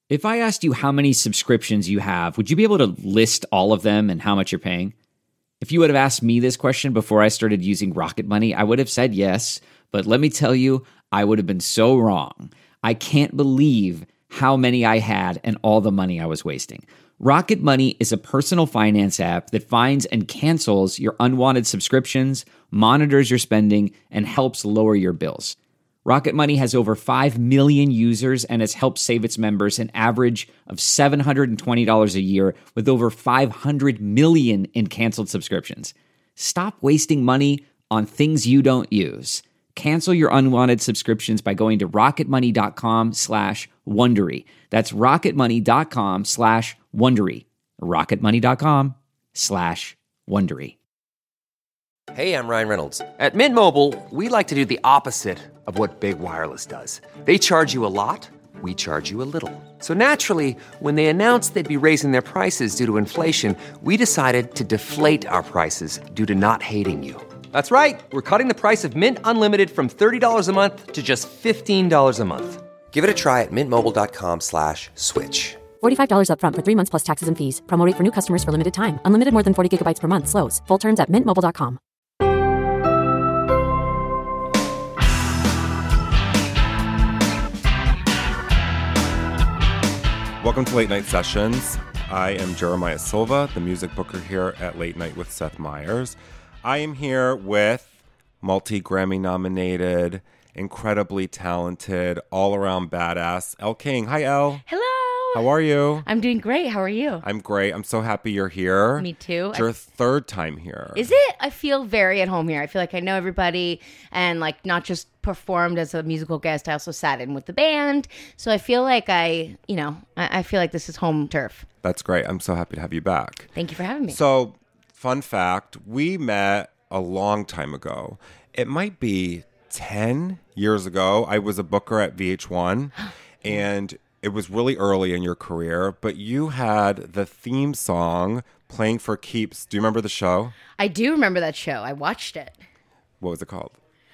If I asked you how many subscriptions you have, would you be able to list all of them and how much you're paying? If you would have asked me this question before I started using Rocket Money, I would have said yes, but let me tell you, I would have been so wrong. I can't believe how many I had and all the money I was wasting. Rocket Money is a personal finance app that finds and cancels your unwanted subscriptions, monitors your spending, and helps lower your bills. Rocket Money has over 5 million users and has helped save its members an average of $720 a year with over 500 million in canceled subscriptions. Stop wasting money on things you don't use. Cancel your unwanted subscriptions by going to rocketmoney.com/Wondery. That's rocketmoney.com/Wondery. rocketmoney.com/Wondery. Hey, I'm Ryan Reynolds. At Mint Mobile, we like to do the opposite of what Big Wireless does. They charge you a lot, we charge you a little. So naturally, when they announced they'd be raising their prices due to inflation, we decided to deflate our prices due to not hating you. That's right. We're cutting the price of Mint Unlimited from $30 a month to just $15 a month. Give it a try at mintmobile.com/switch. $45 up front for 3 months plus taxes and fees. Promo rate for new customers for limited time. Unlimited more than 40 gigabytes per month. Slows full terms at mintmobile.com. Welcome to Late Night Sessions. I am Jeremiah Silva, the music booker here at Late Night with Seth Meyers. I am here with multi-Grammy nominated, incredibly talented, all-around badass Elle King. Hi, Elle. Hello. How are you? I'm doing great. How are you? I'm great. I'm so happy you're here. Me too. It's your third time here. Is it? I feel very at home here. I feel like I know everybody and like not just performed as a musical guest, I also sat in with the band. So I feel like I feel like this is home turf. That's great. I'm so happy to have you back. Thank you for having me. So, fun fact, we met a long time ago. It might be 10 years ago. I was a booker at VH1 and it was really early in your career, but you had the theme song playing for keeps. Do you remember the show? I do remember that show. I watched it. What was it called?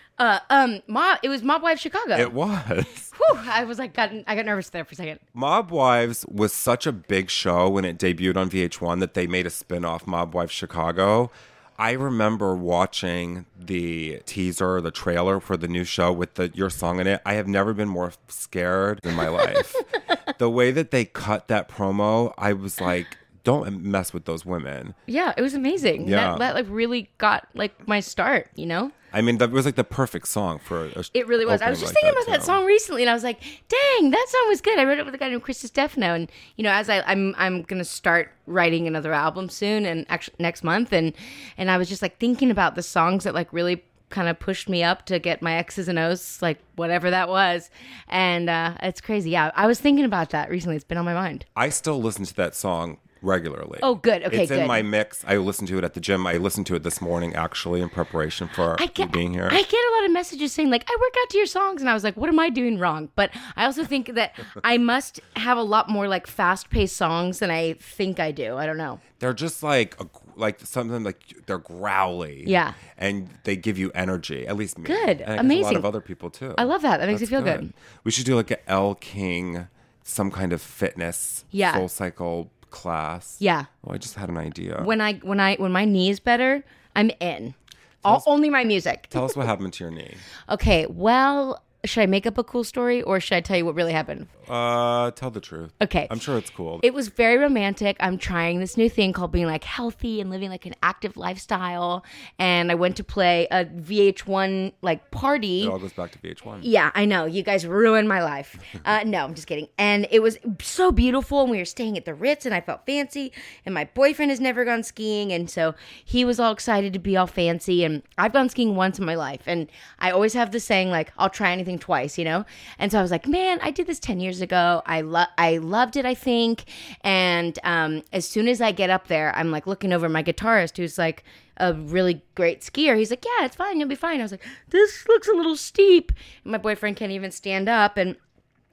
It was Mob Wives Chicago. It was. Whew, I got nervous there for a second. Mob Wives was such a big show when it debuted on VH1 that they made a spin-off, Mob Wives Chicago. I remember watching the teaser, the trailer for the new show with your song in it. I have never been more scared in my life. The way that they cut that promo, I was like, don't mess with those women. Yeah, it was amazing. Yeah. That like really got like my start, you know? I mean, that was like the perfect song for a It really was. I was just thinking about that song recently, and I was like, "Dang, that song was good." I wrote it with a guy named Chris Stefano, and as I'm gonna start writing another album soon, and actually next month, and I was just like thinking about the songs that like really kind of pushed me up to get my X's and O's, like whatever that was, and it's crazy. Yeah, I was thinking about that recently. It's been on my mind. I still listen to that song regularly. Oh, good. Okay, it's good. in my mix. I listen to it at the gym. I listened to it this morning, actually, in preparation for you being here. I get a lot of messages saying, like, I work out to your songs. And I was like, what am I doing wrong? But I also think that I must have a lot more, like, fast-paced songs than I think I do. I don't know. They're just like something like they're growly. Yeah. And they give you energy. At least me. Good. And amazing. A lot of other people, too. I love that. That makes me feel good. We should do, like, an Elle King, some kind of fitness, Soul Cycle class. Yeah. Well, I just had an idea. When my knee is better, I'm in. Only my music. Tell us what happened to your knee. Okay, well, should I make up a cool story or should I tell you what really happened? Tell the truth. Okay. I'm sure it's cool. It was very romantic. I'm trying this new thing called being like healthy and living like an active lifestyle. And I went to play a VH1 like party. It all goes back to VH1. Yeah, I know. You guys ruined my life. No, I'm just kidding. And it was so beautiful. And we were staying at the Ritz and I felt fancy. And my boyfriend has never gone skiing. And so he was all excited to be all fancy. And I've gone skiing once in my life. And I always have this saying like, I'll try anything twice, And so I was like, man, I did this 10 years ago. I loved it, I think. And as soon as I get up there, I'm like looking over my guitarist who's like a really great skier. He's like, yeah, it's fine. You'll be fine. I was like, this looks a little steep. And my boyfriend can't even stand up. And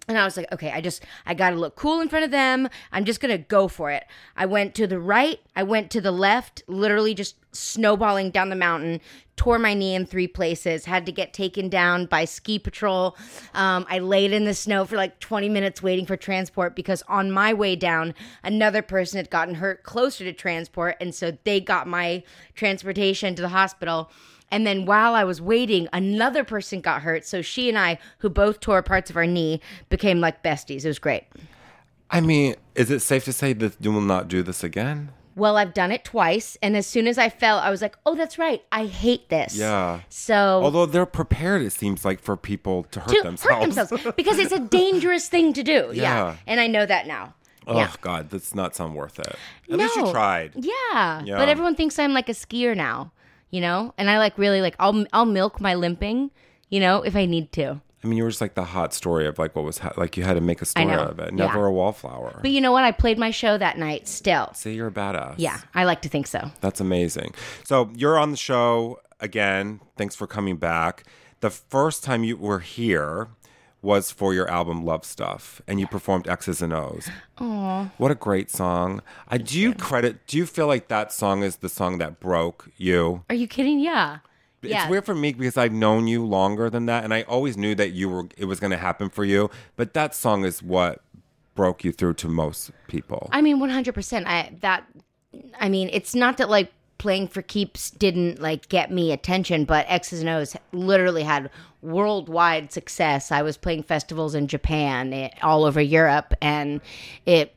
And I was like, okay, I got to look cool in front of them. I'm just going to go for it. I went to the right. I went to the left, literally just snowballing down the mountain, tore my knee in 3 places, had to get taken down by ski patrol. I laid in the snow for like 20 minutes waiting for transport because on my way down, another person had gotten hurt closer to transport. And so they got my transportation to the hospital. And then while I was waiting, another person got hurt. So she and I, who both tore parts of our knee, became like besties. It was great. I mean, is it safe to say that you will not do this again? Well, I've done it twice. And as soon as I fell, I was like, oh, that's right. I hate this. Yeah. So. Although they're prepared, it seems like, for people to hurt themselves. Because it's a dangerous thing to do. Yeah. And I know that now. Oh, yeah. God, that's not sound worth it. At least you tried. Yeah. But everyone thinks I'm like a skier now. And I really I'll milk my limping, if I need to. I mean, you were just like the hot story of like what was like you had to make a story out of it. Never a wallflower. But you know what? I played my show that night still. See, you're a badass. Yeah, I like to think so. That's amazing. So you're on the show again. Thanks for coming back. The first time you were here was for your album Love Stuff, and you performed X's and O's. Aww. What a great song. Do you feel like that song is the song that broke you? Are you kidding? Yeah. It's weird for me because I've known you longer than that, and I always knew that it was going to happen for you, but that song is what broke you through to most people. I mean, 100%. It's not that like playing for keeps didn't like get me attention, but X's and O's literally had worldwide success. I was playing festivals in Japan, all over Europe, and it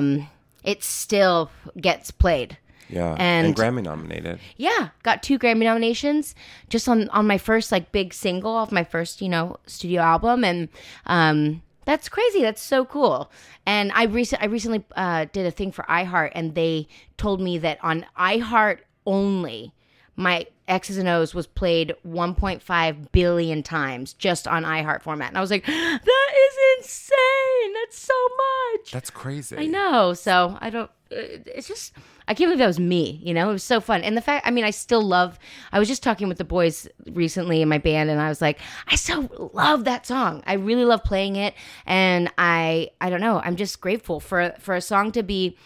still gets played. Yeah, and Grammy nominated. Yeah, got 2 Grammy nominations just on my first like big single off my first studio album, and that's crazy. That's so cool. And I recently did a thing for iHeart, and they told me that on iHeart only, my X's and O's was played 1.5 billion times just on iHeart format. And I was like, that is insane. That's so much. That's crazy. I know. So it's just, I can't believe that was me. It was so fun. And the fact, I was just talking with the boys recently in my band, and I was like, I so love that song. I really love playing it. And I don't know, I'm just grateful for a song to be,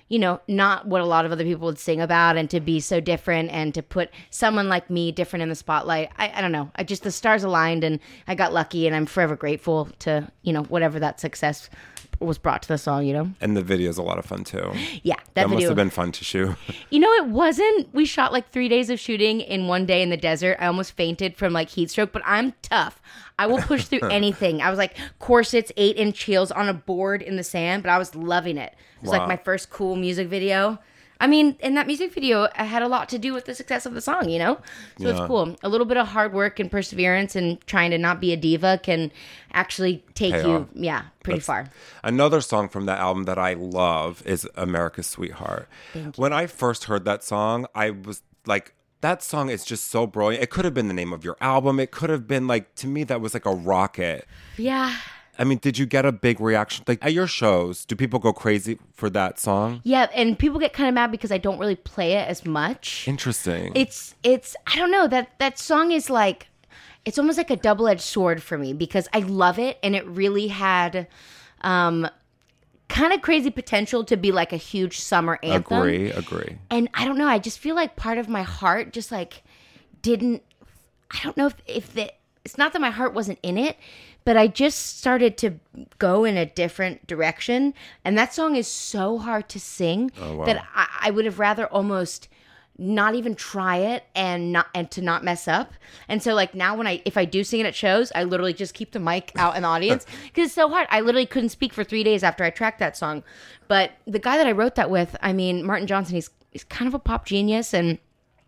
not what a lot of other people would sing about, and to be so different, and to put someone like me different in the spotlight. I don't know. The stars aligned, and I got lucky, and I'm forever grateful to, whatever that success was brought to the song, And the video is a lot of fun too. Yeah, that must have been fun to shoot. It wasn't. We shot like 3 days of shooting in one day in the desert. I almost fainted from like heat stroke, but I'm tough. I will push through anything. I was like corsets, 8-inch heels on a board in the sand, but I was loving it. It was like my first cool music video. I mean, and that music video had a lot to do with the success of the song, So it's cool. A little bit of hard work and perseverance and trying to not be a diva can actually take you, pretty far. Another song from that album that I love is America's Sweetheart. Thank you. When I first heard that song, I was like, that song is just so brilliant. It could have been the name of your album. It could have been like, to me, that was like a rocket. Yeah. I mean, did you get a big reaction? Like at your shows, do people go crazy for that song? Yeah, and people get kind of mad because I don't really play it as much. Interesting. It's I don't know, that song is like, it's almost like a double-edged sword for me because I love it, and it really had kind of crazy potential to be like a huge summer anthem. Agree. And I don't know, I just feel like part of my heart just like didn't, I don't know if it's not that my heart wasn't in it, but I just started to go in a different direction. And that song is so hard to sing that I would have rather almost not even try it and to not mess up. And so like now if I do sing it at shows, I literally just keep the mic out in the audience because it's so hard. I literally couldn't speak for 3 days after I tracked that song. But the guy that I wrote that with, I mean, Martin Johnson, he's kind of a pop genius, and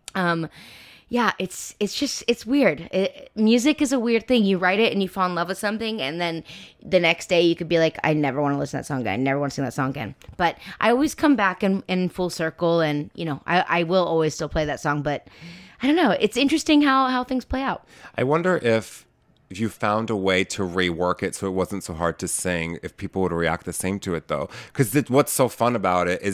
yeah, it's weird. Music is a weird thing. You write it and you fall in love with something, and then the next day you could be like, I never want to listen to that song again. I never want to sing that song again. But I always come back in full circle, and I will always still play that song. But I don't know. It's interesting how things play out. I wonder if you found a way to rework it so it wasn't so hard to sing, if people would react the same to it though. Because what's so fun about it is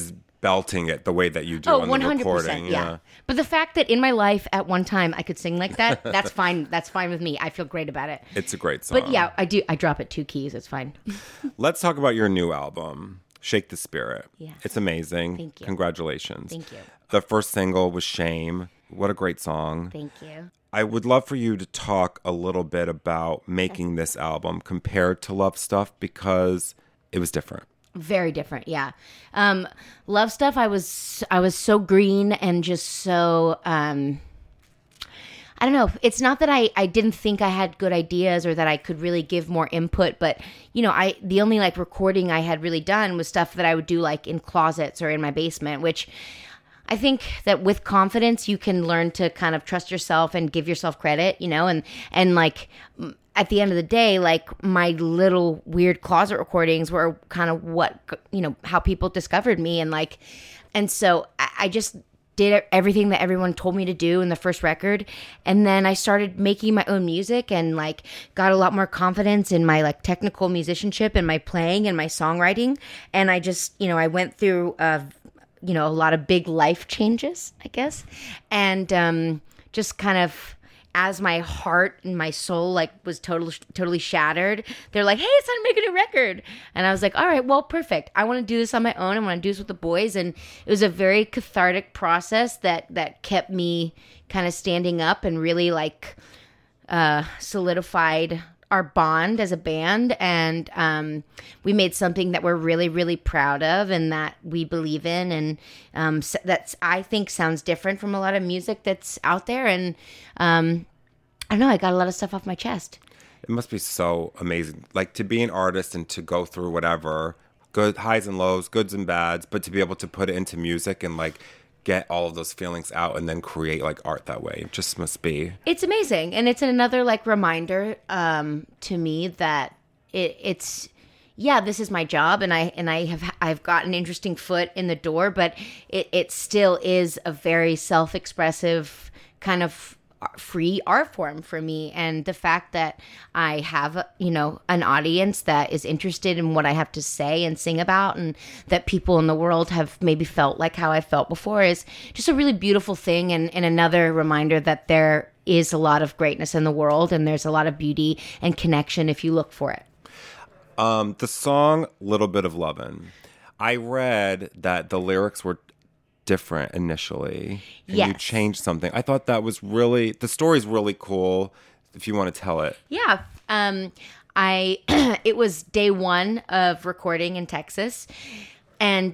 belting it the way that you do Oh, on 100%. the recording. Yeah. But the fact that in my life at one time I could sing like that, that's fine. That's fine with me. I feel great about it. It's a great song. But yeah, I do. I drop it 2 keys. It's fine. Let's talk about your new album, Shake the Spirit. Yeah. It's amazing. Thank you. Congratulations. Thank you. The first single was Shame. What a great song. Thank you. I would love for you to talk a little bit about making this album compared to Love Stuff because it was different. Very different, yeah. Love Stuff, I was so green and just so I don't know. It's not that I didn't think I had good ideas or that I could really give more input, but the only like recording I had really done was stuff that I would do like in closets or in my basement, which I think that with confidence you can learn to kind of trust yourself and give yourself credit, and like at the end of the day, like my little weird closet recordings were kind of what, how people discovered me. And so I just did everything that everyone told me to do in the first record. And then I started making my own music and like got a lot more confidence in my like technical musicianship and my playing and my songwriting. And I just, I went through, a lot of big life changes, I guess. And just kind of, as my heart and my soul like was totally shattered, they're like, hey, it's time to make a new record. And I was like, all right, well, perfect. I want to do this on my own. I want to do this with the boys. And it was a very cathartic process that kept me kind of standing up and really like solidified our bond as a band. And we made something that we're really, really proud of and that we believe in. And that's, I think, sounds different from a lot of music that's out there. And I don't know, I got a lot of stuff off my chest. It must be so amazing. Like to be an artist and to go through whatever, good highs and lows, goods and bads, but to be able to put it into music and like get all of those feelings out and then create like art that way. It just must be. It's amazing. And it's another like reminder to me that it's this is my job and I've got an interesting foot in the door, but it still is a very self-expressive kind of free art form for me. And the fact that I have an audience that is interested in what I have to say and sing about, and that people in the world have maybe felt like how I felt before, is just a really beautiful thing, and another reminder that there is a lot of greatness in the world and there's a lot of beauty and connection if you look for it. The song Little Bit of Lovin', I read that the lyrics were different initially and you changed something. I thought that was really, the story's really cool if you want to tell it. Yeah. It was day one of recording in Texas, and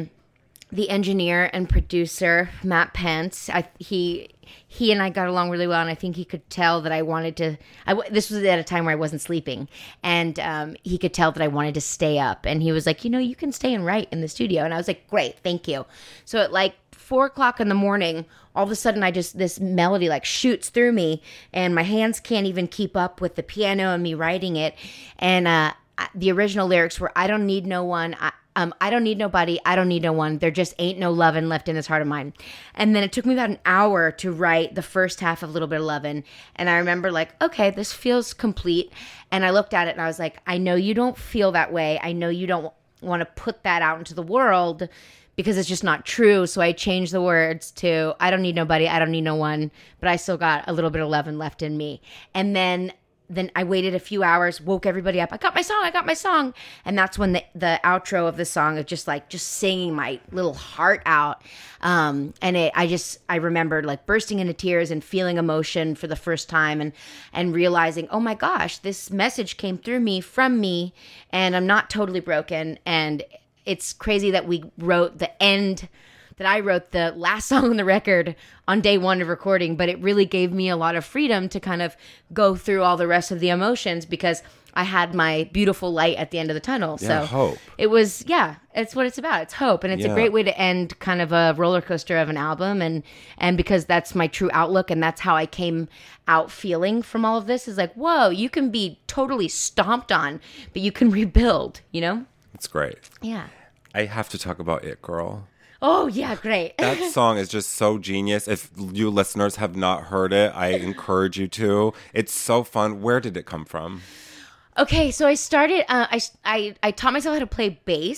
the engineer and producer Matt Pence, he and I got along really well, and I think he could tell that I wanted to. This was at a time where I wasn't sleeping, and he could tell that I wanted to stay up. And he was like, you can stay and write in the studio. And I was like, great, thank you. So at like 4:00 in the morning, all of a sudden this melody like shoots through me, and my hands can't even keep up with the piano and me writing it. And the original lyrics were, I don't need no one. I don't need nobody. I don't need no one. There just ain't no lovin' left in this heart of mine. And then it took me about an hour to write the first half of Little Bit of Lovin'. And I remember like, okay, this feels complete. And I looked at it and I was like, I know you don't feel that way. I know you don't want to put that out into the world because it's just not true. So I changed the words to, I don't need nobody. I don't need no one. But I still got a little bit of lovin' left in me. And then I waited a few hours, woke everybody up. I got my song. And that's when the outro of the song of just singing my little heart out. And I remember like bursting into tears and feeling emotion for the first time and realizing, oh my gosh, this message came through me, from me, and I'm not totally broken. And it's crazy that we wrote the end, that I wrote the last song on the record on day one of recording, but it really gave me a lot of freedom to kind of go through all the rest of the emotions because I had my beautiful light at the end of the tunnel. Yeah, so hope. It was, it's what it's about. It's hope. And it's a great way to end kind of a roller coaster of an album. And because that's my true outlook and that's how I came out feeling from all of this, is like, whoa, you can be totally stomped on, but you can rebuild, It's great. Yeah. I have to talk about It Girl. Oh, yeah, great. That song is just so genius. If you listeners have not heard it, I encourage you to. It's so fun. Where did it come from? Okay, so I started, I taught myself how to play bass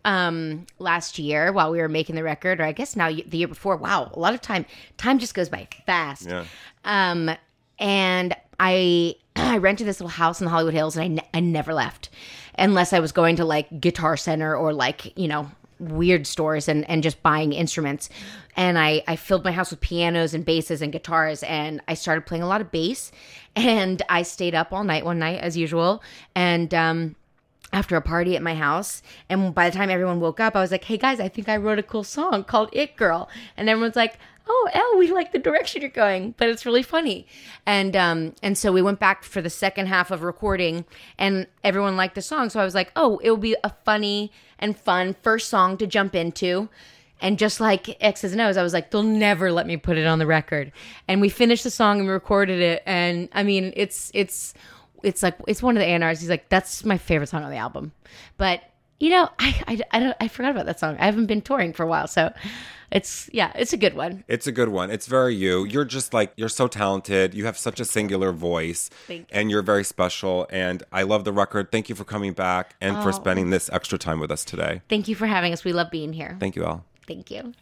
last year while we were making the record, or I guess now the year before. Wow, a lot of time just goes by fast. Yeah. And I rented this little house in the Hollywood Hills, and I never left unless I was going to like Guitar Center or like, you know, weird stores and just buying instruments. And I filled my house with pianos and basses and guitars, and I started playing a lot of bass, and I stayed up all night one night as usual. And after a party at my house, and by the time everyone woke up, I was like, hey guys, I think I wrote a cool song called It Girl. And everyone's like, oh, Elle, we like the direction you're going, but it's really funny. And so we went back for the second half of recording, and everyone liked the song. So I was like, oh, it'll be a funny and fun first song to jump into. And just like X's and O's, I was like, they'll never let me put it on the record. And we finished the song and we recorded it. And I mean, it's like, it's one of the A&Rs. He's like, that's my favorite song on the album. But you know, I forgot about that song. I haven't been touring for a while, so it's a good one. It's a good one. It's very you. You're just like, you're so talented. You have such a singular voice. And you're very special. And I love the record. Thank you for coming back and for spending this extra time with us today. Thank you for having us. We love being here. Thank you, Elle. Thank you.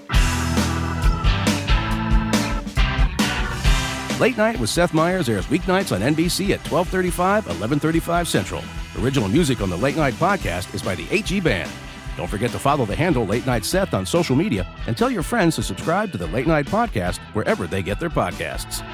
Late Night with Seth Meyers airs weeknights on NBC at 12:35, 11:35 Central. Original music on the Late Night podcast is by the HE Band. Don't forget to follow the handle Late Night Seth on social media and tell your friends to subscribe to the Late Night podcast wherever they get their podcasts.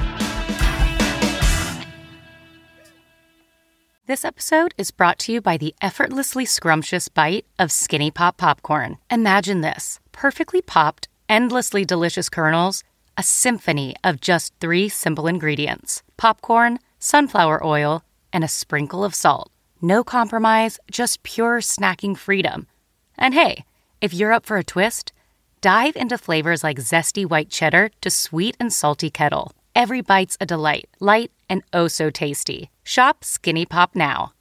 This episode is brought to you by the effortlessly scrumptious bite of Skinny Pop popcorn. Imagine this: perfectly popped, endlessly delicious kernels, a symphony of just 3 simple ingredients: popcorn, sunflower oil, and a sprinkle of salt. No compromise, just pure snacking freedom. And hey, if you're up for a twist, dive into flavors like zesty white cheddar to sweet and salty kettle. Every bite's a delight, light and oh so tasty. Shop Skinny Pop now.